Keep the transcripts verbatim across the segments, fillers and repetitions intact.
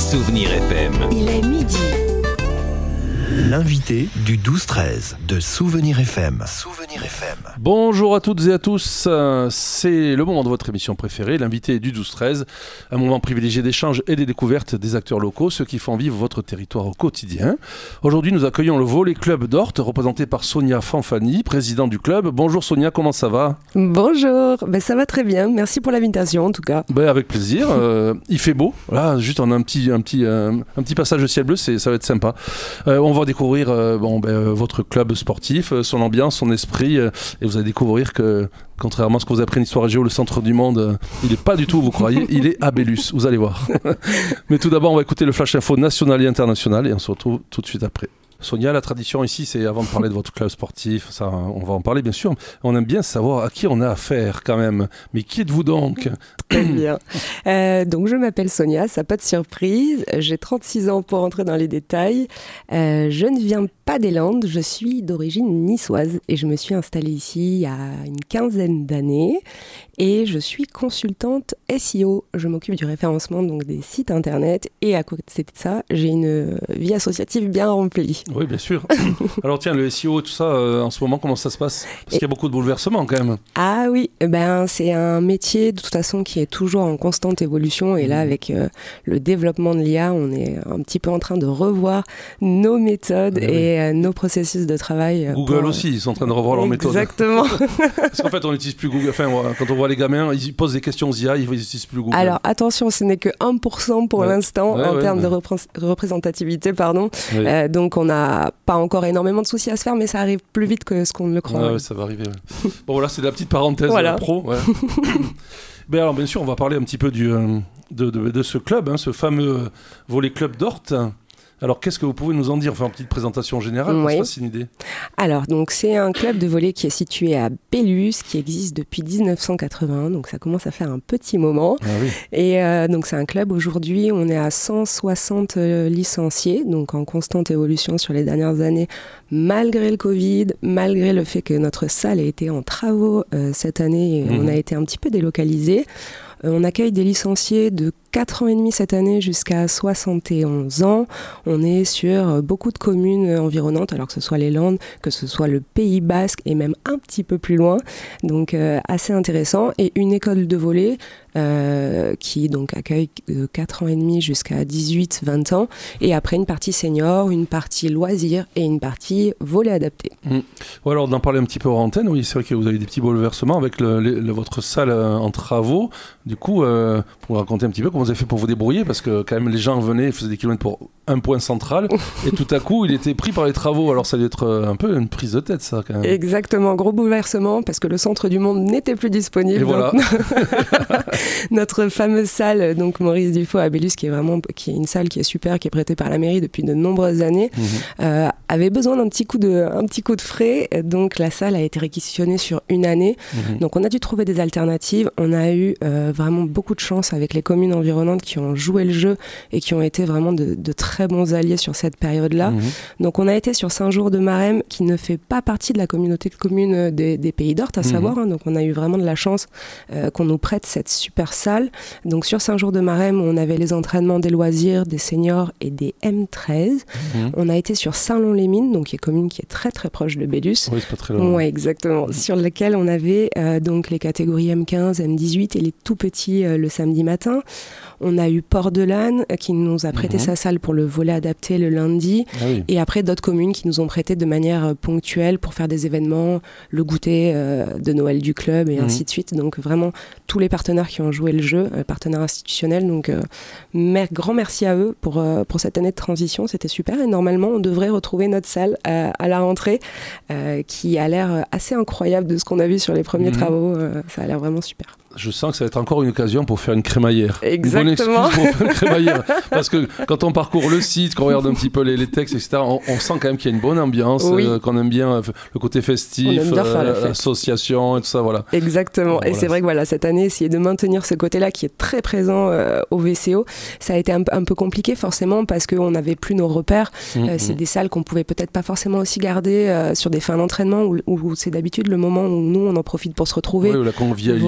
Souvenir F M. Il est midi. L'invité du douze treize de Souvenir F M. Souvenir F M. Bonjour à toutes et à tous, c'est le moment de votre émission préférée, l'invité du douze treize, un moment privilégié d'échange et des découvertes des acteurs locaux, ceux qui font vivre votre territoire au quotidien. Aujourd'hui, nous accueillons le Volley Club d'Orthes, représenté par Sonia Fanfani, présidente du club. Bonjour Sonia, comment ça va ? Bonjour, ben, ça va très bien, merci pour l'invitation en tout cas. Ben, avec plaisir, euh, il fait beau, là, juste on a un petit, un petit, euh, un petit passage de ciel bleu, c'est, ça va être sympa. Euh, on va découvrir euh, bon, ben, euh, votre club sportif, euh, son ambiance, son esprit, euh, et vous allez découvrir que, contrairement à ce que vous avez appris en histoire et géo, le centre du monde, euh, il n'est pas du tout où vous croyez, il est à Bélus, vous allez voir. Mais tout d'abord, on va écouter le Flash Info national et international, et on se retrouve tout de suite après. Sonia, la tradition ici, c'est avant de parler de votre club sportif, ça, on va en parler bien sûr, on aime bien savoir à qui on a affaire quand même. Mais qui êtes-vous donc ? Très bien. Euh, donc je m'appelle Sonia, ça n'a pas de surprise, j'ai trente-six ans pour entrer dans les détails. Euh, je ne viens pas des Landes, je suis d'origine niçoise et je me suis installée ici il y a une quinzaine d'années et je suis consultante S E O. Je m'occupe du référencement donc des sites internet et à côté de ça, j'ai une vie associative bien remplie. Oui, bien sûr. Alors tiens, le S E O, tout ça, euh, en ce moment, comment ça se passe ? Parce qu'il y a beaucoup de bouleversements quand même. Ah oui, ben, c'est un métier de toute façon qui est toujours en constante évolution. Et là, avec euh, le développement de l'I A, on est un petit peu en train de revoir nos méthodes oui, et oui. Euh, nos processus de travail. Google pour... aussi, ils sont en train de revoir leurs méthodes. Exactement. Parce qu'en fait, on n'utilise plus Google. Enfin, quand on voit les gamins, ils posent des questions aux I A, ils n'utilisent plus Google. Alors attention, ce n'est que un pour cent pour ouais. l'instant ouais, en ouais, termes ouais. de repré- représentativité. Pardon. Oui. Euh, donc on n'a pas encore énormément de soucis à se faire, mais ça arrive plus vite que ce qu'on ne le croit. Ah, ouais, ça va arriver. Ouais. Bon, voilà, c'est la petite parenthèse voilà. pro. Ouais. Ben alors, bien sûr, on va parler un petit peu du, euh, de, de, de ce club, hein, ce fameux Volley Club d'Orthes. Alors, qu'est-ce que vous pouvez nous en dire ? Enfin, une petite présentation générale, oui. pour se faire une idée. Alors, donc, c'est un club de volley qui est situé à Bélus, qui existe depuis dix-neuf cent quatre-vingts, donc ça commence à faire un petit moment. Ah oui. Et euh, donc, c'est un club, aujourd'hui, on est à cent soixante euh, licenciés, donc en constante évolution sur les dernières années, malgré le Covid, malgré le fait que notre salle a été en travaux euh, cette année, et mmh. on a été un petit peu délocalisés. Euh, on accueille des licenciés de quatre ans et demi cette année jusqu'à soixante et onze ans. On est sur beaucoup de communes environnantes, alors que ce soit les Landes, que ce soit le Pays Basque et même un petit peu plus loin. Donc euh, assez intéressant. Et une école de volley euh, qui donc accueille de quatre ans et demi jusqu'à dix-huit vingt ans. Et après une partie senior, une partie loisirs et une partie volley adapté. Mmh. Ou alors d'en parler un petit peu hors antenne, oui, c'est vrai que vous avez des petits bouleversements avec le, le, le, votre salle en travaux. Du coup, euh, pour raconter un petit peu comment vous avez fait pour vous débrouiller, parce que quand même les gens venaient, faisaient des kilomètres pour un point central, et tout à coup il était pris par les travaux, alors ça devait être un peu une prise de tête ça quand même. Exactement, gros bouleversement, parce que le centre du monde n'était plus disponible. Et voilà. Notre fameuse salle, donc Maurice Dufaux à Bélus, qui est vraiment qui est une salle qui est super, qui est prêtée par la mairie depuis de nombreuses années, mmh. euh, avait besoin d'un petit coup de, un petit coup de frais, donc la salle a été réquisitionnée sur une année, mmh. donc on a dû trouver des alternatives, on a eu euh, vraiment beaucoup de chance avec les communes environnantes qui ont joué le jeu et qui ont été vraiment de, de très bons alliés sur cette période-là. Mmh. Donc on a été sur Saint-Jour-de-Marème, qui ne fait pas partie de la communauté de communes des, des Pays d'Orthes, à mmh. savoir, hein, donc on a eu vraiment de la chance euh, qu'on nous prête cette super salle. Donc sur Saint-Jour-de-Marème, on avait les entraînements des loisirs, des seniors et des M treize. Mmh. On a été sur Saint-Lon-les-Mines, donc qui est une commune qui est très très proche de Bélus. Oui, c'est pas très loin. Oui, exactement. Mmh. Sur laquelle on avait euh, donc les catégories M quinze, M dix-huit et les tout petits euh, le samedi matin. On a eu Port-de-Lanne euh, qui nous a prêté mmh. sa salle pour le volley adapté le lundi. Ah oui. Et après d'autres communes qui nous ont prêté de manière euh, ponctuelle pour faire des événements, le goûter euh, de Noël du club et mmh. ainsi de suite. Donc vraiment tous les partenaires qui ont joué le jeu, euh, partenaires institutionnels. Donc euh, mer- grand merci à eux pour, euh, pour cette année de transition. C'était super et normalement on devrait retrouver notre salle euh, à la rentrée euh, qui a l'air assez incroyable de ce qu'on a vu sur les premiers mmh. travaux. Euh, ça a l'air vraiment super. Je sens que ça va être encore une occasion pour faire une crémaillère. Exactement. Une bonne excuse pour faire une crémaillère. Parce que quand on parcourt le site, qu'on regarde un petit peu les, les textes, et cetera, on, on sent quand même qu'il y a une bonne ambiance, oui. euh, qu'on aime bien euh, le côté festif, euh, l'association et tout ça, voilà. Exactement. Voilà. Et c'est vrai que voilà, cette année, essayer de maintenir ce côté-là qui est très présent euh, au V C O, ça a été un, un peu compliqué forcément parce qu'on n'avait plus nos repères. Mmh, euh, c'est mmh. des salles qu'on pouvait peut-être pas forcément aussi garder euh, sur des fins d'entraînement où, où c'est d'habitude le moment où nous, on en profite pour se retrouver. Oui, ou la convivialité. Voilà, exactement.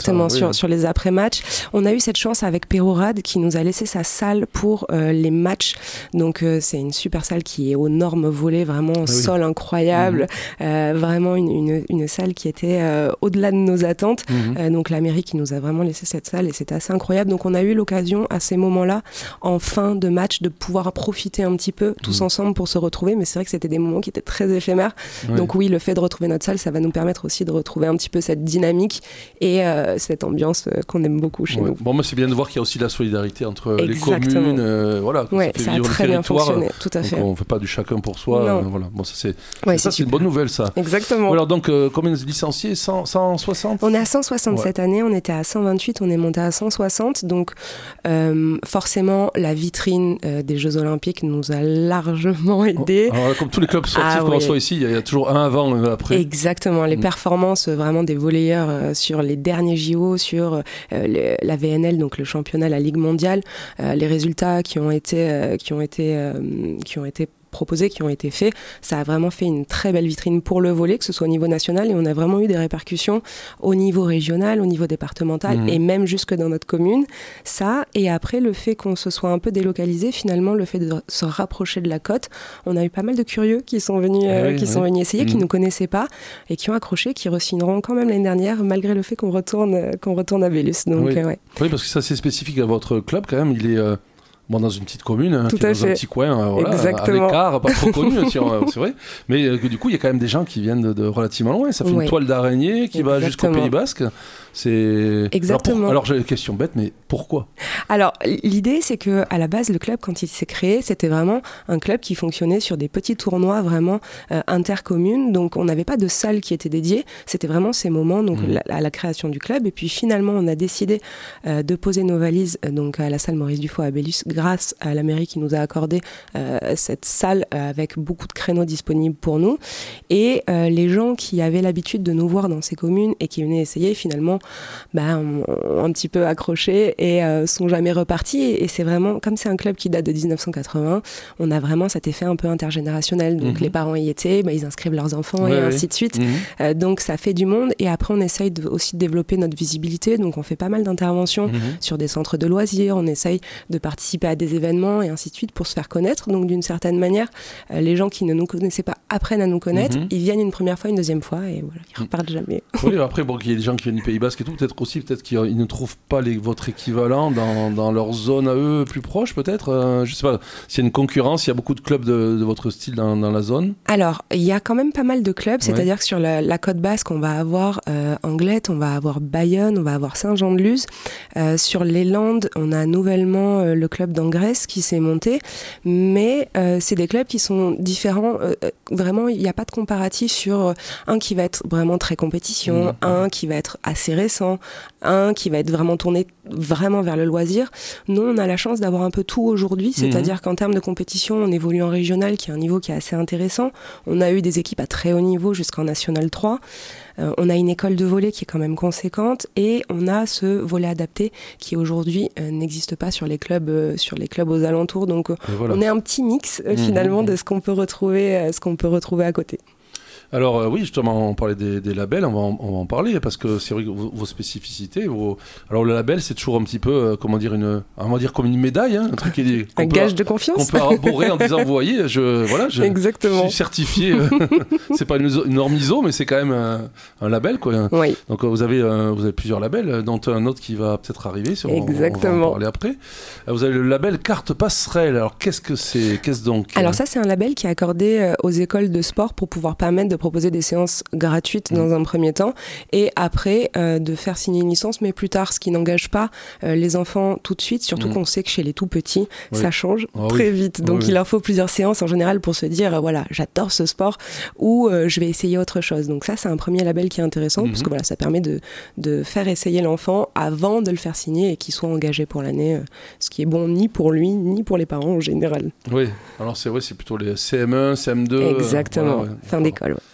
Exactement, ça, sur, oui. sur les après-matchs. On a eu cette chance avec Pérorade qui nous a laissé sa salle pour euh, les matchs. Donc euh, c'est une super salle qui est aux normes volées, vraiment ah, sol oui. incroyable, mmh. euh, vraiment une, une, une salle qui était euh, au-delà de nos attentes. Mmh. Euh, donc la mairie qui nous a vraiment laissé cette salle et c'était assez incroyable. Donc on a eu l'occasion à ces moments-là, en fin de match, de pouvoir profiter un petit peu tous mmh. ensemble pour se retrouver. Mais c'est vrai que c'était des moments qui étaient très éphémères. Oui. Donc oui, le fait de retrouver notre salle, ça va nous permettre aussi de retrouver un petit peu cette dynamique et euh, cette ambiance euh, qu'on aime beaucoup chez ouais. nous. Bon, mais c'est bien de voir qu'il y a aussi la solidarité entre Exactement. les communes. Euh, voilà, ouais, ça, ça a très bien fonctionné, tout à fait. Donc on ne fait pas du chacun pour soi. Euh, voilà. Bon, ça, c'est, ouais, ça, c'est, c'est une bonne nouvelle, ça. Exactement. Alors, donc, euh, combien de licenciés? cent, cent soixante? On est à cent soixante ouais. cette année, on était à cent vingt-huit, on est monté à cent soixante. Donc, euh, forcément, la vitrine euh, des Jeux Olympiques nous a largement aidés. Alors, comme tous les clubs sportifs ah, qu'on oui. reçoit ici, il y, y a toujours un avant, un après. Exactement. Les mmh. performances vraiment des volleyeurs euh, sur les derniers J O, sur euh, les, la V N L, donc le championnat, la Ligue mondiale, euh, les résultats qui ont été, euh, qui ont été, euh, qui ont été proposés, qui ont été faits, ça a vraiment fait une très belle vitrine pour le volley, que ce soit au niveau national, et on a vraiment eu des répercussions au niveau régional, au niveau départemental, mmh. et même jusque dans notre commune. Ça, et après, le fait qu'on se soit un peu délocalisé, finalement, le fait de se rapprocher de la côte, on a eu pas mal de curieux qui sont venus, euh, oui, qui oui. sont venus essayer, mmh. qui ne nous connaissaient pas, et qui ont accroché, qui re-signeront quand même l'année dernière, malgré le fait qu'on retourne, euh, qu'on retourne à Vélus. Donc, oui. Euh, ouais. oui, parce que ça, c'est spécifique à votre club, quand même, il est... Euh... Bon, dans une petite commune, hein, Tout qui est à dans fait. un petit coin, euh, voilà, à l'écart, pas trop connu, si on, c'est vrai. Mais euh, du coup, il y a quand même des gens qui viennent de, de relativement loin. Ça fait oui. une toile d'araignée qui Exactement. va jusqu'au Pays Basque. C'est... Exactement. Alors, pour... Alors, j'ai une question bête, mais pourquoi ? Alors, l'idée, c'est que à la base, le club, quand il s'est créé, c'était vraiment un club qui fonctionnait sur des petits tournois vraiment euh, intercommunes. Donc, on n'avait pas de salle qui était dédiée. C'était vraiment ces moments, donc mmh. la, à la création du club. Et puis, finalement, on a décidé euh, de poser nos valises euh, donc à la salle Maurice Dufaux à Bélus, grâce à la mairie qui nous a accordé euh, cette salle euh, avec beaucoup de créneaux disponibles pour nous. Et euh, les gens qui avaient l'habitude de nous voir dans ces communes et qui venaient essayer, finalement, bah, ont, ont un petit peu accroché et euh, sont jamais repartis. Et, et c'est vraiment, comme c'est un club qui date de dix-neuf cent quatre-vingts, on a vraiment cet effet un peu intergénérationnel. Donc, mmh. les parents y étaient, bah, ils inscrivent leurs enfants ouais, et ainsi ouais. de suite. Mmh. Euh, donc, ça fait du monde. Et après, on essaye de, aussi de développer notre visibilité. Donc, on fait pas mal d'interventions mmh. sur des centres de loisirs. On essaye de participer à des événements et ainsi de suite pour se faire connaître. Donc d'une certaine manière, euh, les gens qui ne nous connaissaient pas apprennent à nous connaître, mmh. ils viennent une première fois, une deuxième fois et voilà, ils repartent jamais. Oui, après, bon, il y a des gens qui viennent du Pays Basque et tout, peut-être aussi, peut-être qu'ils ne trouvent pas les, votre équivalent dans, dans leur zone à eux plus proche, peut-être. Euh, je sais pas, s'il y a une concurrence, il y a beaucoup de clubs de, de votre style dans, dans la zone. Alors, il y a quand même pas mal de clubs, c'est-à-dire ouais. que sur la, la côte basque, on va avoir euh, Anglette, on va avoir Bayonne, on va avoir Saint-Jean-de-Luz. Euh, sur les Landes, on a nouvellement euh, le club d'Angresse qui s'est monté. Mais euh, c'est des clubs qui sont différents. Euh, vraiment, il n'y a pas de comparatif sur un qui va être vraiment très compétition, mmh. un qui va être assez récent, un qui va être vraiment tourné vraiment vers le loisir. Nous, on a la chance d'avoir un peu tout aujourd'hui, c'est-à-dire mmh. qu'en termes de compétition, on évolue en régional, qui est un niveau qui est assez intéressant. On a eu des équipes à très haut niveau jusqu'en National trois. Euh, on a une école de volley qui est quand même conséquente et on a ce volley adapté qui aujourd'hui euh, n'existe pas sur les clubs, euh, sur les clubs aux alentours. Donc voilà. On est un petit mix euh, mmh, finalement mmh. de ce qu'on peut retrouver, euh, ce qu'on peut retrouver à côté. Alors euh, oui, justement, on parlait des, des labels, on va, en, on va en parler parce que c'est vrai que vos, vos spécificités. Vos... Alors le label, c'est toujours un petit peu, euh, comment dire, une, on va dire comme une médaille, hein, un truc qui est un gage de confiance qu'on peut arborer en disant, vous voyez, je, voilà, je, Exactement. je suis certifié. Euh, c'est pas une, une norme I S O, mais c'est quand même un, un label, quoi. Oui. Donc euh, vous avez, euh, vous avez plusieurs labels, dont un autre qui va peut-être arriver. Si on, Exactement. on va en parler après. Euh, vous avez le label Carte Passerelle. Alors qu'est-ce que c'est, qu'est-ce donc Alors ça, c'est un label qui est accordé euh, aux écoles de sport pour pouvoir permettre de proposer des séances gratuite mmh. dans un premier temps et après euh, de faire signer une licence mais plus tard, ce qui n'engage pas euh, les enfants tout de suite, surtout mmh. qu'on sait que chez les tout petits oui. ça change oh, très oui. vite donc oh, il oui. leur faut plusieurs séances en général pour se dire euh, voilà j'adore ce sport ou euh, je vais essayer autre chose. Donc ça c'est un premier label qui est intéressant mmh. parce que voilà ça permet de, de faire essayer l'enfant avant de le faire signer et qu'il soit engagé pour l'année, euh, ce qui est bon ni pour lui ni pour les parents en général. Oui, alors c'est vrai, c'est plutôt les C M un, C M deux exactement, euh, voilà, ouais. fin d'école ouais.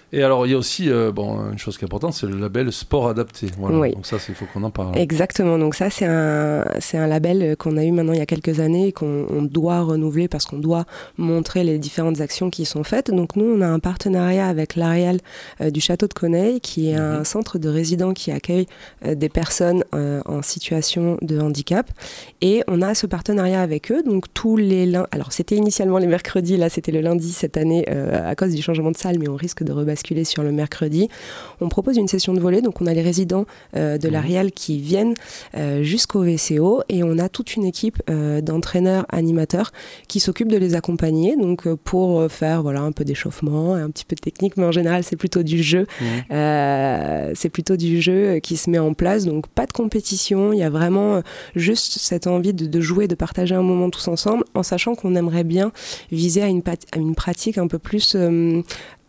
Et alors, il y a aussi euh, bon, une chose qui est importante, c'est le label Sport Adapté. Voilà. Oui. Donc ça, il faut qu'on en parle. Exactement. Donc ça, c'est un, c'est un label qu'on a eu maintenant il y a quelques années et qu'on on doit renouveler parce qu'on doit montrer les différentes actions qui sont faites. Donc nous, on a un partenariat avec l'Arial euh, du Château de Coneille, qui est mmh. un centre de résidents qui accueille euh, des personnes euh, en situation de handicap. Et on a ce partenariat avec eux. Donc tous les lundis, alors c'était initialement les mercredis, là c'était le lundi cette année euh, à cause du changement de salle, mais on risque de rebasculer sur le mercredi. On propose une session de volley, donc on a les résidents euh, de l'Arial qui viennent euh, jusqu'au V C O et on a toute une équipe euh, d'entraîneurs animateurs qui s'occupent de les accompagner, donc euh, pour faire voilà, un peu d'échauffement, un petit peu de technique, mais en général c'est plutôt du jeu. Mmh. Euh, c'est plutôt du jeu qui se met en place, donc pas de compétition, il y a vraiment juste cette envie de, de jouer, de partager un moment tous ensemble, en sachant qu'on aimerait bien viser à une, pat- à une pratique un peu plus euh,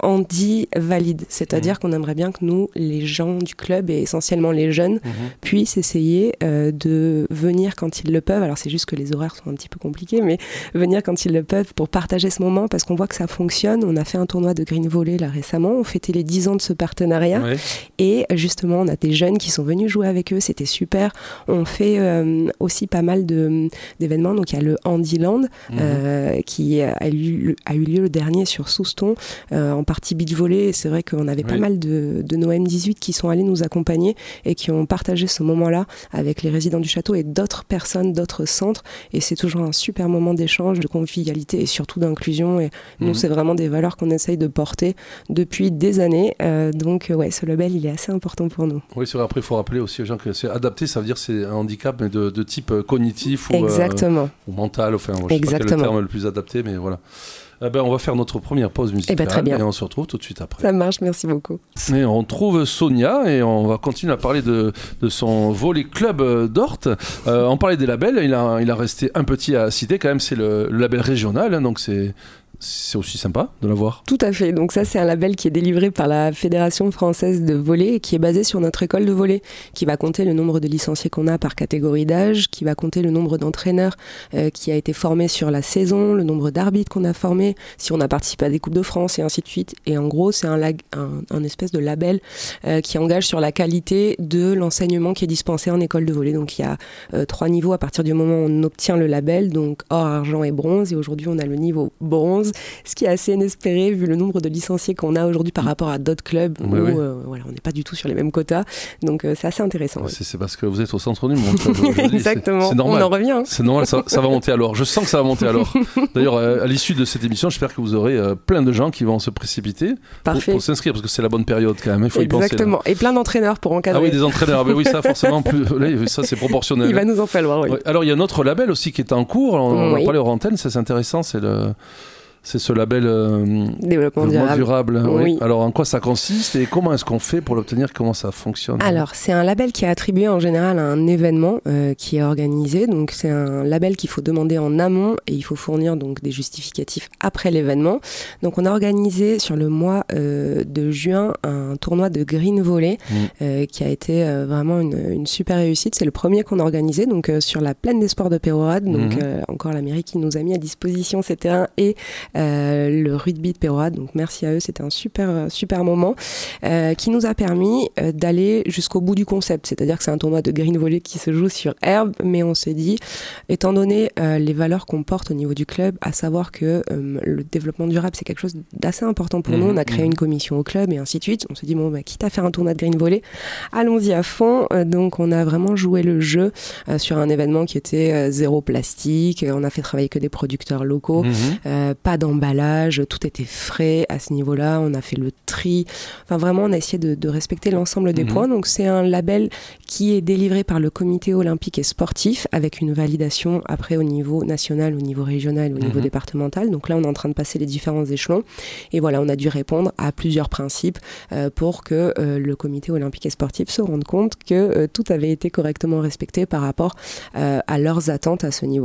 handi valide, c'est-à-dire mmh. qu'on aimerait bien que nous, les gens du club et essentiellement les jeunes, mmh. puissent essayer euh, de venir quand ils le peuvent. Alors c'est juste que les horaires sont un petit peu compliqués, mais venir quand ils le peuvent pour partager ce moment, parce qu'on voit que ça fonctionne. On a fait un tournoi de green volley là récemment, on fêtait les dix ans de ce partenariat ouais. et justement on a des jeunes qui sont venus jouer avec eux, c'était super. On fait euh, aussi pas mal de, d'événements, donc il y a le Handiland mmh. euh, qui a eu, a eu lieu le dernier sur Souston euh, en partie beach volley, et c'est vrai qu'on avait oui. pas mal de, de nos M dix-huit qui sont allés nous accompagner et qui ont partagé ce moment-là avec les résidents du château et d'autres personnes, d'autres centres, et c'est toujours un super moment d'échange, de convivialité et surtout d'inclusion, et mmh. nous c'est vraiment des valeurs qu'on essaye de porter depuis des années, euh, donc ouais, ce label il est assez important pour nous. Oui, c'est vrai, après il faut rappeler aussi aux gens que c'est adapté, ça veut dire c'est un handicap mais de, de type cognitif ou, Exactement. Euh, ou mental, enfin je ne sais pas quel est le terme le plus adapté, mais voilà. Eh ben, on va faire notre première pause musicale eh ben, très bien. Et on se retrouve tout de suite après. Ça marche, merci beaucoup. Et on trouve Sonia et on va continuer à parler de, de son volley club d'Ort. Euh, on parlait des labels, il a, il a resté un petit à citer quand même, c'est le, le label régional, hein, donc c'est... C'est aussi sympa de l'avoir. Tout à fait. Donc ça, c'est un label qui est délivré par la Fédération française de volley et qui est basé sur notre école de volley, qui va compter le nombre de licenciés qu'on a par catégorie d'âge, qui va compter le nombre d'entraîneurs euh, qui a été formé sur la saison, le nombre d'arbitres qu'on a formés, si on a participé à des Coupes de France et ainsi de suite. Et en gros, c'est un, lag- un, un espèce de label euh, qui engage sur la qualité de l'enseignement qui est dispensé en école de volley. Donc il y a euh, trois niveaux à partir du moment où on obtient le label, donc or, argent et bronze. Et aujourd'hui, on a le niveau bronze, ce qui est assez inespéré vu le nombre de licenciés qu'on a aujourd'hui par rapport à d'autres clubs oui, où oui. Euh, voilà, on n'est pas du tout sur les mêmes quotas, donc euh, c'est assez intéressant. Ouais, oui. c'est, c'est parce que vous êtes au centre du monde. Exactement, c'est, c'est normal. On en revient. C'est normal, ça, ça va monter alors. Je sens que ça va monter alors. D'ailleurs, euh, à l'issue de cette émission, j'espère que vous aurez euh, plein de gens qui vont se précipiter pour, pour s'inscrire, parce que c'est la bonne période quand même. Il faut Exactement, y penser, et plein d'entraîneurs pour encadrer. Ah oui, des entraîneurs, ben oui, ça forcément, plus, là, ça c'est proportionnel. Il va nous en falloir, oui. Ouais. Alors il y a un autre label aussi qui est en cours, on oui. en parlait hors antenne, ça, c'est intéressant, c'est le... C'est ce label euh, développement durable. durable oui. Oui. Alors, en quoi ça consiste et comment est-ce qu'on fait pour l'obtenir? Comment ça fonctionne? Alors, c'est un label qui est attribué en général à un événement euh, qui est organisé. Donc, c'est un label qu'il faut demander en amont et il faut fournir donc des justificatifs après l'événement. Donc, on a organisé sur le mois euh, de juin un tournoi de green volley mmh. euh, qui a été euh, vraiment une, une super réussite. C'est le premier qu'on a organisé donc euh, sur la plaine des sports de Peyrehorade. Donc, mmh. euh, encore la mairie qui nous a mis à disposition ces terrains et Euh, le rugby de Peyrehorade, donc merci à eux, c'était un super, super moment euh, qui nous a permis euh, d'aller jusqu'au bout du concept, c'est-à-dire que c'est un tournoi de green volley qui se joue sur herbe, mais on s'est dit, étant donné euh, les valeurs qu'on porte au niveau du club, à savoir que euh, le développement durable c'est quelque chose d'assez important pour mmh, nous, on a créé mmh. une commission au club et ainsi de suite, on s'est dit bon bah, quitte à faire un tournoi de green volley, allons-y à fond, euh, donc on a vraiment joué le jeu euh, sur un événement qui était euh, zéro plastique, on a fait travailler que des producteurs locaux, mmh. euh, pas d'emballage, tout était frais à ce niveau-là, on a fait le tri, enfin vraiment on a essayé de, de respecter l'ensemble des mmh. points, donc c'est un label qui est délivré par le comité olympique et sportif avec une validation après au niveau national, au niveau régional, au mmh. niveau départemental, donc là on est en train de passer les différents échelons et voilà, on a dû répondre à plusieurs principes euh, pour que euh, le comité olympique et sportif se rende compte que euh, tout avait été correctement respecté par rapport euh, à leurs attentes à ce niveau-là.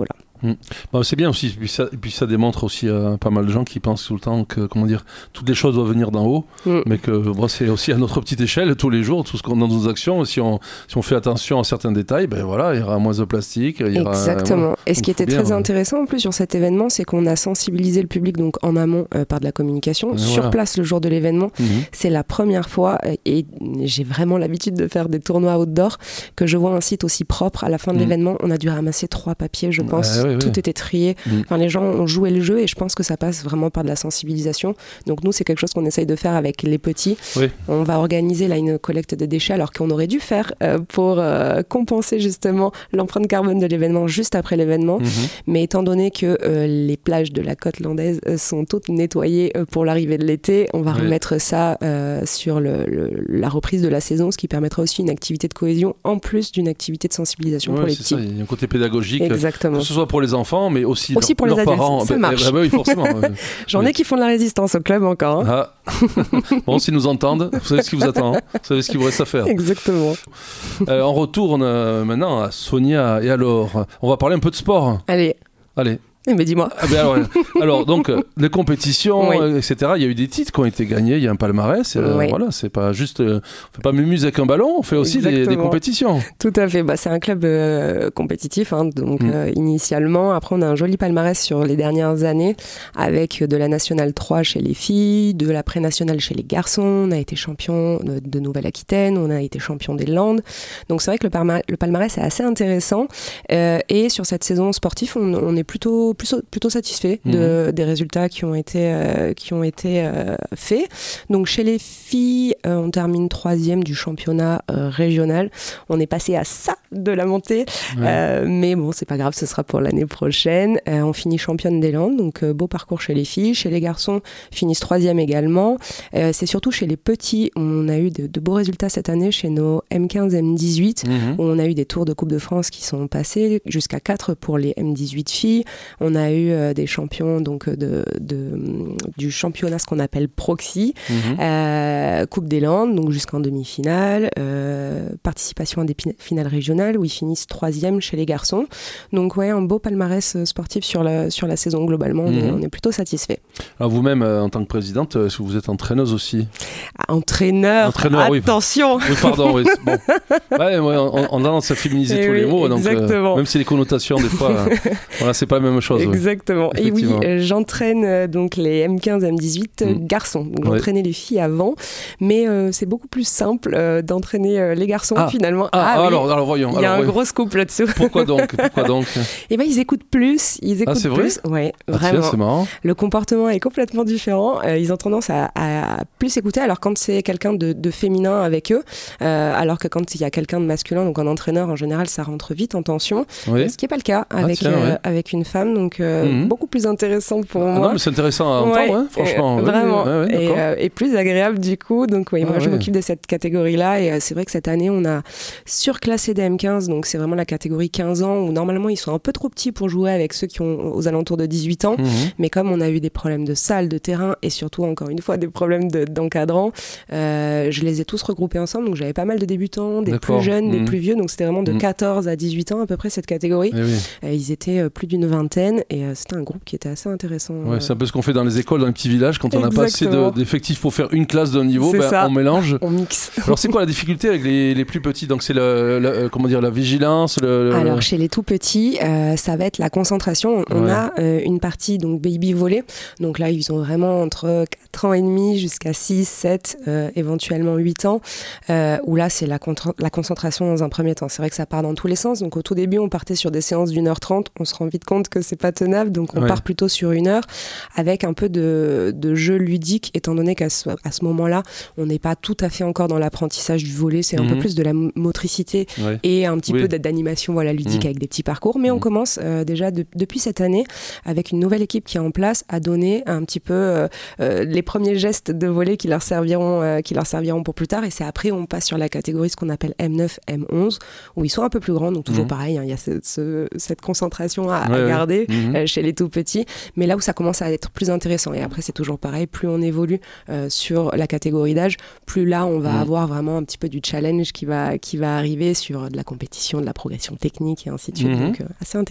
Mmh. Bon, c'est bien aussi, et puis ça, et puis ça démontre aussi euh, pas mal de gens qui pensent tout le temps que, comment dire, toutes les choses doivent venir d'en haut, mmh. mais que bon, c'est aussi à notre petite échelle, tous les jours, tout ce qu'on dans nos actions, si on, si on fait attention à certains détails, ben voilà, il y aura moins de plastique. Il y aura, Exactement. Voilà. Et ce Donc, qui était bien, très ouais. intéressant en plus sur cet événement, c'est qu'on a sensibilisé le public donc en amont euh, par de la communication, et sur voilà. place le jour de l'événement. Mmh. C'est la première fois, euh, et j'ai vraiment l'habitude de faire des tournois outdoor, que je vois un site aussi propre à la fin de mmh. l'événement. On a dû ramasser trois papiers, je pense. Euh, oui, Tout oui. était trié. Mmh. Enfin, les gens ont joué le jeu et je pense que ça passe vraiment par de la sensibilisation. Donc nous, c'est quelque chose qu'on essaye de faire avec les petits. Oui. On va organiser là une collecte de déchets alors qu'on aurait dû faire euh, pour euh, compenser justement l'empreinte carbone de l'événement juste après l'événement. Mmh. Mais étant donné que euh, les plages de la côte landaise euh, sont toutes nettoyées euh, pour l'arrivée de l'été, on va oui. remettre ça euh, sur le, le, la reprise de la saison, ce qui permettra aussi une activité de cohésion en plus d'une activité de sensibilisation ouais, pour les c'est petits. Ça, il y a un côté pédagogique. Exactement. Que ce soit pour les enfants, mais aussi, aussi leur, pour les leurs adultes. parents. Ça bah, marche. Bah, bah, oui, forcément. J'en oui. ai qui font de la résistance au club encore. Hein. Ah. Bon, s'ils nous entendent, vous savez ce qui vous attend. Hein. Vous savez ce qu'il vous reste à faire. Exactement. Euh, on retourne euh, maintenant à Sonia. Et alors, on va parler un peu de sport. Allez. Allez. Mais dis-moi. Ah ben alors, alors, donc, euh, les compétitions, oui. euh, et cetera, il y a eu des titres qui ont été gagnés, il y a un palmarès. Euh, oui. Voilà, c'est pas juste. Euh, on fait pas mémuse avec un ballon, on fait aussi des, des compétitions. Tout à fait. Bah, c'est un club euh, compétitif, hein, donc mm. euh, initialement. Après, on a un joli palmarès sur les dernières années, avec de la Nationale trois chez les filles, de la pré-nationale chez les garçons. On a été champion de, de Nouvelle-Aquitaine, on a été champion des Landes. Donc, c'est vrai que le, palmarès, le palmarès est assez intéressant. Euh, et sur cette saison sportive, on, on est plutôt. Plutôt, plutôt satisfait de, mmh. des résultats qui ont été, euh, qui ont été euh, faits. Donc chez les filles, euh, on termine troisième du championnat euh, régional. On est passé à ça de la montée, ouais. euh, mais bon, c'est pas grave, ce sera pour l'année prochaine. Euh, on finit championne des Landes, donc euh, beau parcours chez les filles. Chez les garçons, finissent troisième également. Euh, c'est surtout chez les petits, on a eu de, de beaux résultats cette année chez nos M quinze, M dix-huit, mmh. où on a eu des tours de Coupe de France qui sont passés jusqu'à quatre pour les M dix-huit filles. On a eu euh, des champions donc, de, de, du championnat, ce qu'on appelle Proxy, mmh. euh, Coupe des Landes, donc jusqu'en demi-finale, euh, participation à des pina- finales régionales où ils finissent troisième chez les garçons. Donc ouais, un beau palmarès sportif sur la, sur la saison globalement, on, mmh. est, on est plutôt satisfait. Alors vous-même, euh, en tant que présidente, est-ce que vous êtes entraîneuse aussi ? ah, Entraîneur, Entraîneur attention oui. oui, pardon, oui. Bon. Ouais, ouais, on, on a tendance à féminiser et tous oui, les mots, donc, euh, même si les connotations, des fois, euh, voilà, c'est pas la même chose. Exactement. Ouais. Et oui, euh, j'entraîne euh, donc les M quinze, M dix-huit euh, mmh. garçons. Donc, ouais. J'entraînais les filles avant, mais euh, c'est beaucoup plus simple euh, d'entraîner euh, les garçons ah. finalement. Ah, ah, ah oui. alors, alors voyons. Il y a alors, un voyons. gros scoop là-dessous. Pourquoi donc Pourquoi donc Eh ben, ils écoutent plus. Ils écoutent ah, c'est plus. vrai ouais, ah, vraiment. Tiens, c'est marrant. Le comportement est complètement différent. Euh, ils ont tendance à, à plus écouter. Alors quand c'est quelqu'un de, de féminin avec eux, euh, alors que quand il y a quelqu'un de masculin, donc un entraîneur en général, ça rentre vite en tension. Oui. Ce qui n'est pas le cas avec ah, tiens, euh, ouais. avec une femme. Donc euh, mm-hmm. beaucoup plus intéressant pour ah, moi. Non, mais c'est intéressant à entendre, ouais, hein, franchement. Euh, vraiment. Ouais, ouais, et, euh, et plus agréable du coup. Donc oui, ah, moi ouais. je m'occupe de cette catégorie-là. Et euh, c'est vrai que cette année, on a surclassé des M quinze. Donc c'est vraiment la catégorie quinze ans où normalement ils sont un peu trop petits pour jouer avec ceux qui ont aux alentours de dix-huit ans. Mm-hmm. Mais comme on a eu des problèmes de salle, de terrain et surtout encore une fois des problèmes de, d'encadrant, euh, je les ai tous regroupés ensemble. Donc j'avais pas mal de débutants, des D'accord. plus jeunes, mm-hmm. des plus vieux. Donc c'était vraiment de mm-hmm. quatorze à dix-huit ans à peu près cette catégorie. Eh oui. euh, ils étaient euh, plus d'une vingtaine et euh, c'était un groupe qui était assez intéressant. Ouais, euh... c'est un peu ce qu'on fait dans les écoles, dans les petits villages, quand on n'a pas assez de, d'effectifs pour faire une classe d'un niveau, ben, on mélange. On mixe. Alors c'est quoi la difficulté avec les, les plus petits ? Donc c'est le, le, comment dire, la vigilance le, le... Alors chez les tout petits, euh, ça va être la concentration. On ouais. a euh, une partie donc baby volley. Donc là ils ont vraiment entre quatre ans et demi jusqu'à six, sept, euh, éventuellement huit ans, euh, où là c'est la, contra- la concentration dans un premier temps. C'est vrai que ça part dans tous les sens. Donc au tout début on partait sur des séances d'une heure trente. On se rend vite compte que c'est pas tenable. Donc on ouais. part plutôt sur une heure avec un peu de, de jeu ludique, étant donné qu'à ce, à ce moment-là on n'est pas tout à fait encore dans l'apprentissage du volley. C'est un mm-hmm. peu plus de la motricité ouais. et un petit oui. peu d'animation voilà, ludique mm. avec des petits parcours. Mais mm. on commence euh, déjà de, depuis cette année avec une nouvelle équipe qui est en place à donner un petit peu euh, euh, les premiers gestes de volley qui leur serviront, euh, qui leur serviront pour plus tard. Et c'est après on passe sur la catégorie ce qu'on appelle M neuf, M onze, où ils sont un peu plus grands. Donc toujours mm. pareil, hein, il y a ce, ce, cette concentration à, ouais, à garder ouais. mm-hmm. euh, chez les tout petits. Mais là où ça commence à être plus intéressant. Et après c'est toujours pareil, plus on évolue euh, sur la catégorie d'âge, plus là on va mm. avoir vraiment un petit peu du challenge qui va, qui va arriver sur de la compétition, de la progression technique et ainsi de suite. Mm-hmm. Donc euh, assez intéressant.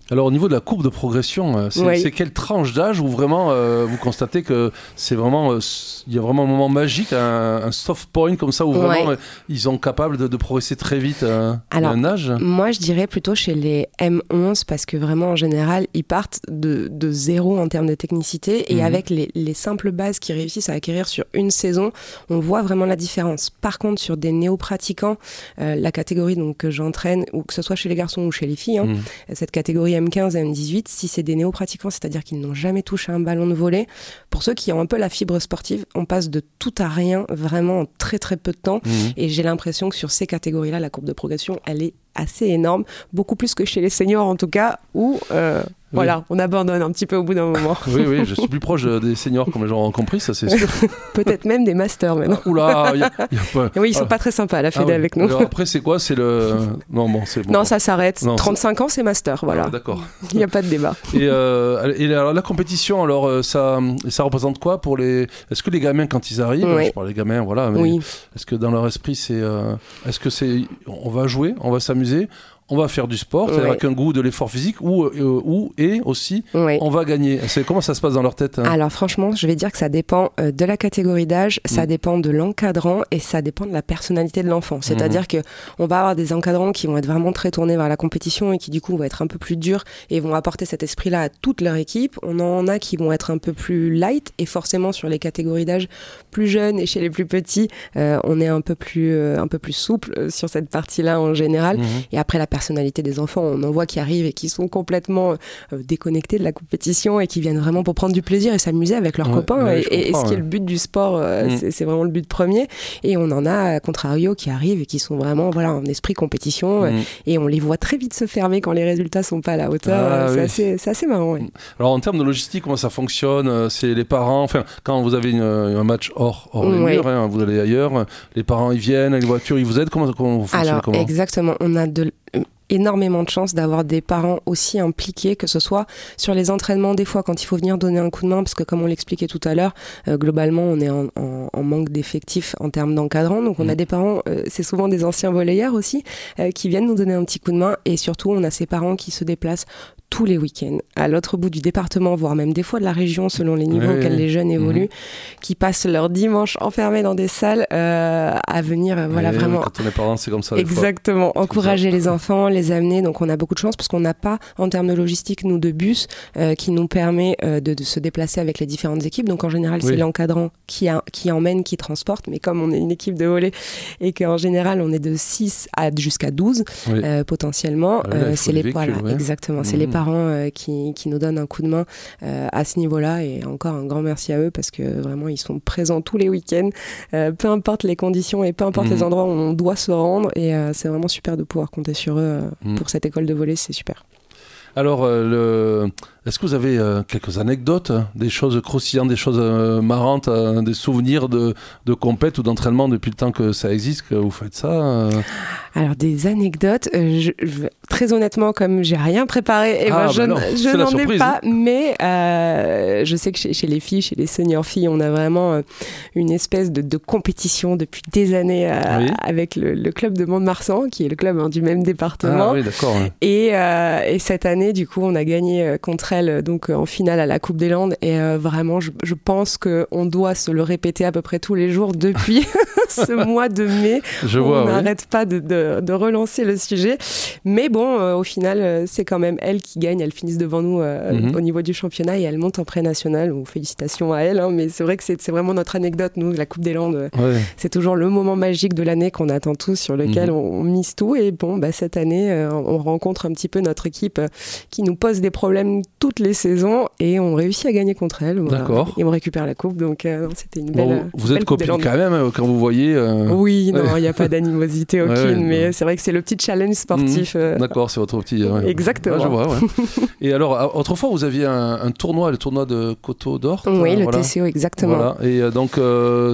Alors au niveau de la courbe de progression, c'est, oui. c'est quelle tranche d'âge où vraiment euh, vous constatez que c'est vraiment, euh, il y a vraiment un moment magique, un, un soft point comme ça où vraiment ouais. euh, ils sont capables de, de progresser très vite euh, Alors, à un âge? Moi je dirais plutôt chez les M onze parce que vraiment en général ils partent de, de zéro en termes de technicité et mmh. avec les, les simples bases qu'ils réussissent à acquérir sur une saison, on voit vraiment la différence. Par contre sur des néo-pratiquants, euh, la catégorie donc, que j'entraîne, ou que ce soit chez les garçons ou chez les filles, hein, mmh. cette catégorie M quinze et M dix-huit, si c'est des néo-pratiquants, c'est-à-dire qu'ils n'ont jamais touché un ballon de volley, pour ceux qui ont un peu la fibre sportive, on passe de tout à rien vraiment en très très peu de temps mmh. et j'ai l'impression que sur ces catégories-là, la courbe de progression, elle est assez énorme, beaucoup plus que chez les seniors en tout cas, où euh, oui. voilà, on abandonne un petit peu au bout d'un moment. Oui, oui, je suis plus proche des seniors comme les gens ont compris, ça c'est sûr. Peut-être même des masters maintenant. Ah, oula, y a, y a pas... Oui, ils sont ah. pas très sympas à la Fédé ah, oui. avec nous. Alors après c'est quoi? C'est le... Non, bon, c'est bon. Non, ça s'arrête. Non, trente-cinq c'est... ans, c'est master, voilà. Ah, d'accord. Il n'y a pas de débat. Et, euh, et la, la compétition, alors ça, ça représente quoi pour les... Est-ce que les gamins quand ils arrivent, oui. je parle des gamins, voilà, mais oui. est-ce que dans leur esprit c'est... Euh... Est-ce que c'est... On va jouer, on va s'amuser, on va faire du sport, c'est-à-dire avec un goût de l'effort physique, ou, euh, ou et aussi, oui. on va gagner. C'est, comment ça se passe dans leur tête hein? Alors franchement, je vais dire que ça dépend euh, de la catégorie d'âge, mmh. ça dépend de l'encadrant et ça dépend de la personnalité de l'enfant. C'est-à-dire mmh. qu'on va avoir des encadrants qui vont être vraiment très tournés vers la compétition et qui du coup vont être un peu plus durs et vont apporter cet esprit-là à toute leur équipe. On en a qui vont être un peu plus light et forcément sur les catégories d'âge plus jeunes et chez les plus petits, euh, on est un peu plus, euh, un peu plus souple sur cette partie-là en général. Mmh. Et après la personnalité des enfants, on en voit qui arrivent et qui sont complètement euh, déconnectés de la compétition et qui viennent vraiment pour prendre du plaisir et s'amuser avec leurs ouais, copains ouais, et, et, et ce qui est le but du sport, euh, mmh. c'est, c'est vraiment le but premier. Et on en a, à contrario, qui arrivent et qui sont vraiment voilà, en esprit compétition mmh. euh, et on les voit très vite se fermer quand les résultats sont pas à la hauteur. Ah, euh, c'est, oui. assez, c'est assez marrant. Ouais. Alors en termes de logistique, comment ça fonctionne? C'est les parents, enfin quand vous avez une, un match hors, hors les ouais. murs, hein, vous allez ailleurs, les parents ils viennent avec les voitures, ils vous aident, comment, comment vous fonctionnez? Alors comment exactement, on a de énormément de chance d'avoir des parents aussi impliqués, que ce soit sur les entraînements des fois quand il faut venir donner un coup de main, parce que comme on l'expliquait tout à l'heure, euh, globalement on est en, en, en manque d'effectifs en termes d'encadrants, donc on mmh. a des parents, euh, c'est souvent des anciens volleyeurs aussi, euh, qui viennent nous donner un petit coup de main, et surtout on a ces parents qui se déplacent tous les week-ends, à l'autre bout du département, voire même des fois de la région, selon les niveaux oui, auxquels oui. les jeunes évoluent, mmh. qui passent leur dimanche enfermés dans des salles euh, à venir, euh, voilà, oui, vraiment... Quand on est parents, c'est comme ça. Exactement, encourager les enfants, les amener, donc on a beaucoup de chance, parce qu'on n'a pas, en termes de logistique, nous, de bus, euh, qui nous permet euh, de, de se déplacer avec les différentes équipes, donc en général, oui. c'est l'encadrant qui, a, qui emmène, qui transporte, mais comme on est une équipe de volley, et qu'en général, on est de six à, jusqu'à douze, oui. euh, potentiellement, ah, là, euh, c'est les, véhicules, voilà, ouais. exactement, mmh. c'est les parents Euh, qui, qui nous donnent un coup de main euh, à ce niveau-là, et encore un grand merci à eux parce que vraiment ils sont présents tous les week-ends, euh, peu importe les conditions et peu importe mmh. les endroits où on doit se rendre, et euh, c'est vraiment super de pouvoir compter sur eux euh, mmh. pour cette école de volley, c'est super. Alors, euh, le... est-ce que vous avez euh, quelques anecdotes, hein, des choses croustillantes, des choses euh, marrantes, euh, des souvenirs de, de compète ou d'entraînement depuis le temps que ça existe, que vous faites ça euh... Alors, des anecdotes, euh, je, je, très honnêtement, comme j'ai rien préparé, eh ah, ben, je, ben non, je n'en surprise, ai pas, hein. mais euh, je sais que chez, chez les filles, chez les seniors filles, on a vraiment euh, une espèce de, de compétition depuis des années euh, oui. avec le, le club de Mont-de-Marsan, qui est le club hein, du même département. Ah oui, d'accord. Ouais. Et, euh, et cette année, du coup, on a gagné euh, contre elle donc, euh, en finale à la Coupe des Landes, et euh, vraiment, je, je pense qu'on doit se le répéter à peu près tous les jours depuis ce mois de mai. Je on vois, n'arrête oui. pas de, de, de relancer le sujet. Mais bon, euh, au final, euh, c'est quand même elles qui gagnent. Elles finissent devant nous euh, mm-hmm. au niveau du championnat, et elles montent en pré-national. Donc, félicitations à elles. Hein, mais c'est vrai que c'est, c'est vraiment notre anecdote, nous, la Coupe des Landes. Ouais. C'est toujours le moment magique de l'année qu'on attend tous, sur lequel mm-hmm. on, on mise tout. Et bon, bah, cette année, euh, on rencontre un petit peu notre équipe euh, qui nous pose des problèmes toutes les saisons, et on réussit à gagner contre elle. Voilà. D'accord. Et on récupère la coupe, donc euh, c'était une belle. Bon, vous belle êtes copine quand même quand vous voyez. Euh... Oui, non, il n'y a pas d'animosité aucune, ouais, ouais, mais ouais. c'est vrai que c'est le petit challenge sportif. Mmh. Euh... D'accord, c'est votre petit. Ouais. Exactement. Ah, je vois, ouais. Et alors, autrefois, vous aviez un, un tournoi, le tournoi de Coteau d'Or. Oui, euh, le voilà. T C O, exactement. Voilà. Et euh, donc. Euh,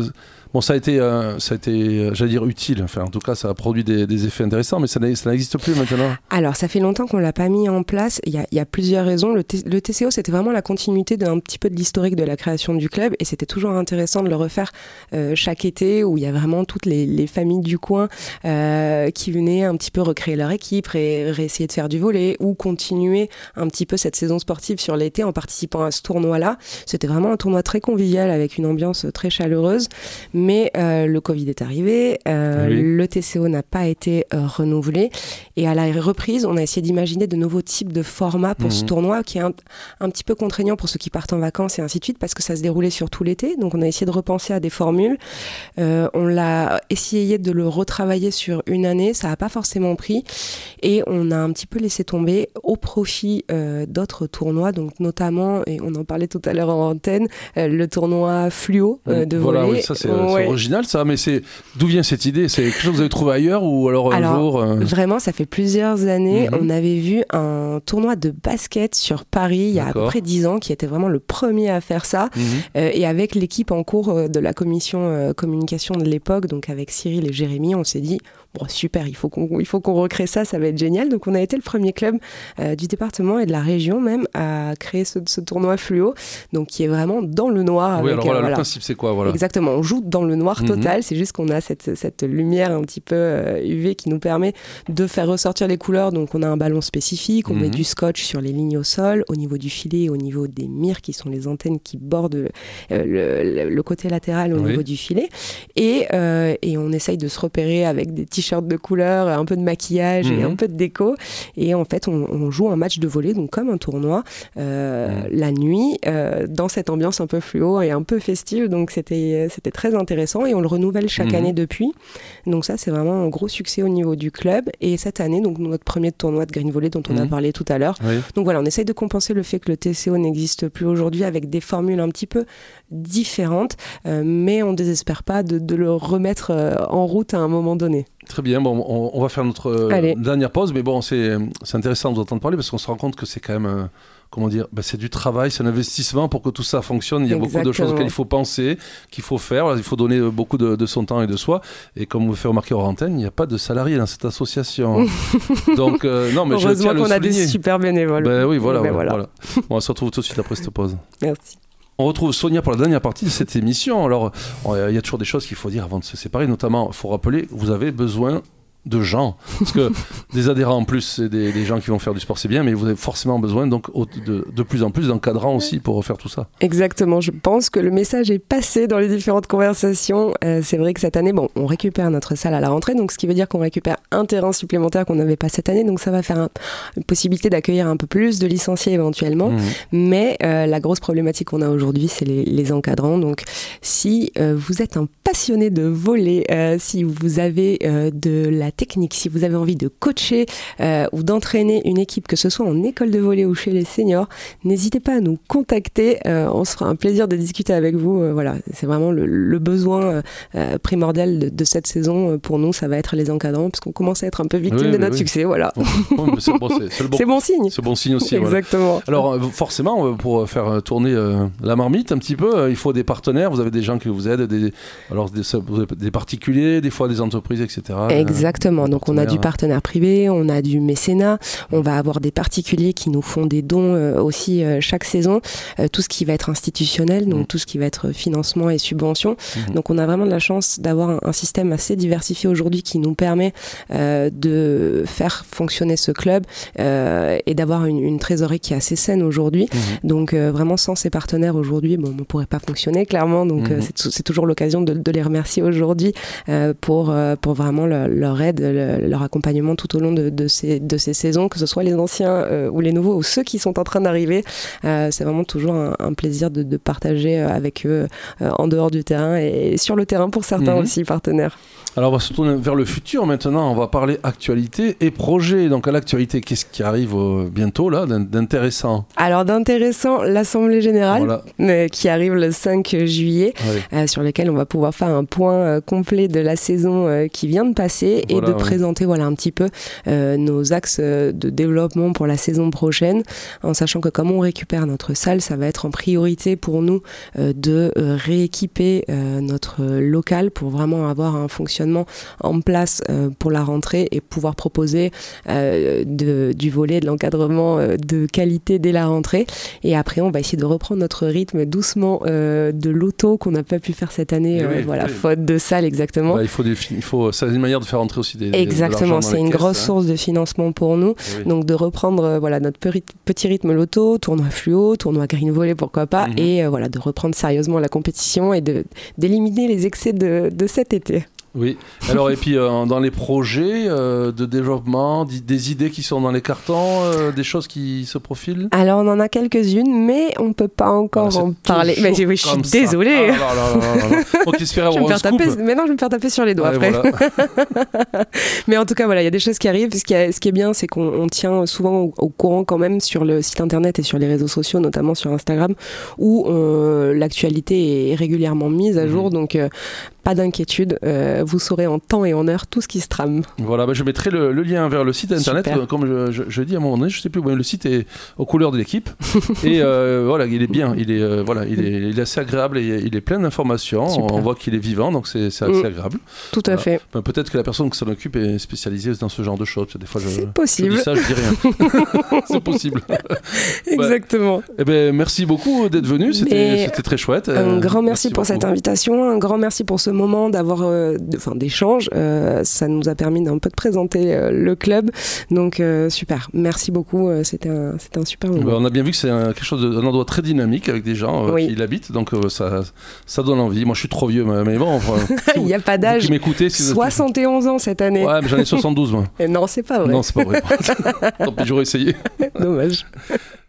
Bon, ça a été, euh, ça a été euh, j'allais dire utile. Enfin, en tout cas, ça a produit des, des effets intéressants, mais ça, ça n'existe plus maintenant. Alors, ça fait longtemps qu'on ne l'a pas mis en place. Il y a, il y a plusieurs raisons. Le, T- le T C O, c'était vraiment la continuité d'un petit peu de l'historique de la création du club, et c'était toujours intéressant de le refaire euh, chaque été, où il y a vraiment toutes les, les familles du coin euh, qui venaient un petit peu recréer leur équipe, ré- réessayer de faire du volley, ou continuer un petit peu cette saison sportive sur l'été en participant à ce tournoi-là. C'était vraiment un tournoi très convivial avec une ambiance très chaleureuse, mais euh, le Covid est arrivé, euh, oui. le T C O n'a pas été euh, renouvelé, et à la reprise, on a essayé d'imaginer de nouveaux types de formats pour mmh. ce tournoi, qui est un, un petit peu contraignant pour ceux qui partent en vacances et ainsi de suite, parce que ça se déroulait sur tout l'été, donc on a essayé de repenser à des formules. Euh, on l'a essayé de le retravailler sur une année, ça n'a pas forcément pris, et on a un petit peu laissé tomber au profit euh, d'autres tournois, donc notamment, et on en parlait tout à l'heure en antenne, euh, le tournoi fluo euh, de voilà, volley. Oui, ça c'est, ouais. c'est original ça, mais c'est, d'où vient cette idée? C'est quelque chose que vous avez trouvé ailleurs ou alors un alors, jour euh... Vraiment, ça fait plusieurs années, mm-hmm. on avait vu un tournoi de basket sur Paris il y a D'accord. à peu près dix ans, qui était vraiment le premier à faire ça, mm-hmm. euh, et avec l'équipe en cours euh, de la commission euh, communication de l'époque, donc avec Cyril et Jérémy, on s'est dit bon, super, il faut qu'on, il faut qu'on recrée ça, ça va être génial. Donc on a été le premier club euh, du département et de la région même à créer ce, ce tournoi fluo, donc qui est vraiment dans le noir. Oui, avec, alors voilà, euh, le voilà. principe c'est quoi voilà. Exactement, on joue dans le noir total, mm-hmm. c'est juste qu'on a cette, cette lumière un petit peu euh, U V qui nous permet de faire ressortir les couleurs. Donc on a un ballon spécifique, on mm-hmm. met du scotch sur les lignes au sol, au niveau du filet, au niveau des mires qui sont les antennes qui bordent euh, le, le, le côté latéral au oui. niveau du filet, et, euh, et on essaye de se repérer avec des t-shirts de couleur, un peu de maquillage mmh. et un peu de déco, et en fait on, on joue un match de volley, donc comme un tournoi euh, mmh. la nuit euh, dans cette ambiance un peu fluo et un peu festive, donc c'était, c'était très intéressant, et on le renouvelle chaque mmh. année depuis, donc ça c'est vraiment un gros succès au niveau du club. Et cette année, donc notre premier tournoi de green volley dont on mmh. a parlé tout à l'heure, oui. donc voilà, on essaye de compenser le fait que le T C O n'existe plus aujourd'hui avec des formules un petit peu différentes, euh, mais on ne désespère pas de, de le remettre euh, en route à un moment donné. Très bien, bon, on, on va faire notre euh, dernière pause, mais bon, c'est, c'est intéressant de vous entendre parler parce qu'on se rend compte que c'est quand même, euh, comment dire, bah, c'est du travail, c'est un investissement pour que tout ça fonctionne. Il y a Exactement. beaucoup de choses auxquelles il faut penser, qu'il faut faire, il faut donner beaucoup de, de son temps et de soi. Et comme vous le fait remarquer hors antenne, il n'y a pas de salariés dans cette association. Donc, euh, non, mais je tiens à le souligner. Heureusement qu'on a des super bénévoles. Ben oui, voilà. Ben voilà. voilà. Bon, on se retrouve tout de suite après cette pause. Merci. On retrouve Sonia pour la dernière partie de cette émission. Alors, il y a toujours des choses qu'il faut dire avant de se séparer. Notamment, il faut rappeler, vous avez besoin de gens, parce que des adhérents en plus, c'est des, des gens qui vont faire du sport, c'est bien, mais vous avez forcément besoin donc de, de plus en plus d'encadrants aussi pour refaire tout ça. Exactement, je pense que le message est passé dans les différentes conversations. Euh, c'est vrai que cette année, bon, on récupère notre salle à la rentrée, donc ce qui veut dire qu'on récupère un terrain supplémentaire qu'on n'avait pas cette année, donc ça va faire un, une possibilité d'accueillir un peu plus, de licenciés éventuellement, mmh. mais euh, la grosse problématique qu'on a aujourd'hui, c'est les, les encadrants. Donc si euh, vous êtes un passionné de volley, euh, si vous avez euh, de la technique, si vous avez envie de coacher euh, ou d'entraîner une équipe, que ce soit en école de volley ou chez les seniors, n'hésitez pas à nous contacter, euh, on se fera un plaisir de discuter avec vous. Euh, voilà, c'est vraiment le, le besoin euh, primordial de, de cette saison pour nous, ça va être les encadrants, parce qu'on commence à être un peu victime oui, de notre oui. succès, voilà. Bon, bon, c'est, bon, c'est, c'est, le bon, c'est bon signe. C'est bon signe aussi. Exactement. Voilà. Alors forcément, pour faire tourner euh, la marmite un petit peu, euh, il faut des partenaires, vous avez des gens qui vous aident, des, alors des, des particuliers, des fois des entreprises, et cetera. Exactement. Donc on a du partenaire privé, on a du mécénat, on va avoir des particuliers qui nous font des dons euh, aussi euh, chaque saison, euh, tout ce qui va être institutionnel, donc mmh. tout ce qui va être financement et subvention. Mmh. Donc on a vraiment de la chance d'avoir un, un système assez diversifié aujourd'hui qui nous permet euh, de faire fonctionner ce club euh, et d'avoir une, une trésorerie qui est assez saine aujourd'hui. Mmh. Donc euh, vraiment sans ces partenaires aujourd'hui, bon, on ne pourrait pas fonctionner clairement. Donc mmh. euh, c'est, c'est toujours l'occasion de, de les remercier aujourd'hui euh, pour, euh, pour vraiment le, leur aide, le, leur accompagnement tout au long de, de, ces, de ces saisons, que ce soit les anciens euh, ou les nouveaux ou ceux qui sont en train d'arriver. Euh, c'est vraiment toujours un, un plaisir de, de partager avec eux euh, en dehors du terrain et sur le terrain pour certains mmh. aussi partenaires. Alors on va se tourner vers le futur maintenant, on va parler actualité et projet. Donc à l'actualité, qu'est-ce qui arrive euh, bientôt là d'intéressant? Alors d'intéressant, l'Assemblée Générale voilà. euh, qui arrive le cinq juillet, oui. euh, sur laquelle on va pouvoir faire un point euh, complet de la saison euh, qui vient de passer voilà. voilà, de ouais. présenter voilà, un petit peu euh, nos axes de développement pour la saison prochaine, en sachant que comme on récupère notre salle, ça va être en priorité pour nous euh, de euh, rééquiper euh, notre local pour vraiment avoir un fonctionnement en place euh, pour la rentrée et pouvoir proposer euh, de, du volet, de l'encadrement euh, de qualité dès la rentrée. Et après, on va essayer de reprendre notre rythme doucement euh, de l'auto qu'on n'a pas pu faire cette année, euh, oui, voilà, oui. faute de salle exactement. Bah, il faut des, il faut, c'est une manière de faire entrer aussi des, Exactement, des, de c'est une caisses, grosse hein. source de financement pour nous. Oui. Donc de reprendre euh, voilà, notre petit, petit rythme loto, tournoi fluo, tournoi green volley, pourquoi pas, Mm-hmm. et euh, voilà, de reprendre sérieusement la compétition et de, d'éliminer les excès de, de cet été. Oui, alors et puis euh, dans les projets euh, de développement, d- des idées qui sont dans les cartons, euh, des choses qui se profilent. Alors on en a quelques-unes, mais on ne peut pas encore Voilà, en c'est parler. Mais oui, je suis comme ça. désolée. Ah, là, là, là, là, là. On espérait Je vais avoir me un faire scoop. taper, mais non, je vais me faire taper sur les doigts Ouais, après. voilà. Mais en tout cas, voilà, il y a des choses qui arrivent. Ce qui est, ce qui est bien, c'est qu'on on tient souvent au, au courant quand même sur le site internet et sur les réseaux sociaux, notamment sur Instagram, où euh, l'actualité est régulièrement mise à jour. Mmh. Donc, euh, pas d'inquiétude, euh, vous saurez en temps et en heure tout ce qui se trame. Voilà, bah, je mettrai le, le lien vers le site internet. Super. euh, Comme je, je, je dis à un moment donné, je sais plus, ouais, le site est aux couleurs de l'équipe. Et euh, voilà, il est bien, il est, euh, voilà, il est, il est assez agréable et il est plein d'informations. Super. On voit qu'il est vivant, donc c'est, c'est assez Mm. agréable. Tout à Voilà. fait. Ben, peut-être que la personne qui s'en occupe est spécialisée dans ce genre de choses. Des fois, je, C'est je possible. dis ça, je dis rien. C'est possible. Exactement. Eh ben, merci beaucoup d'être venu, c'était, Mais c'était très chouette. Un Euh, grand merci, pour beaucoup. cette invitation, un grand merci pour ce moment d'avoir, euh, de, enfin, d'échange. Euh, ça nous a permis d'un peu de présenter euh, le club. Donc euh, super, merci beaucoup. euh, C'était un, c'était un super moment. Ben, on a bien vu que c'est un, quelque chose de, un endroit très dynamique avec des gens euh, Oui. qui l'habitent, donc euh, ça, ça donne envie. Moi, je suis trop vieux, mais mais bon, enfin, Il n'y a pas vous d'âge. qui m'écoutez, si vous êtes- soixante et onze ans cette année. Ouais, mais j'en ai soixante-douze, moi. Et non, c'est pas vrai. Non, c'est pas vrai. Tant pis, j'aurais essayé. Dommage.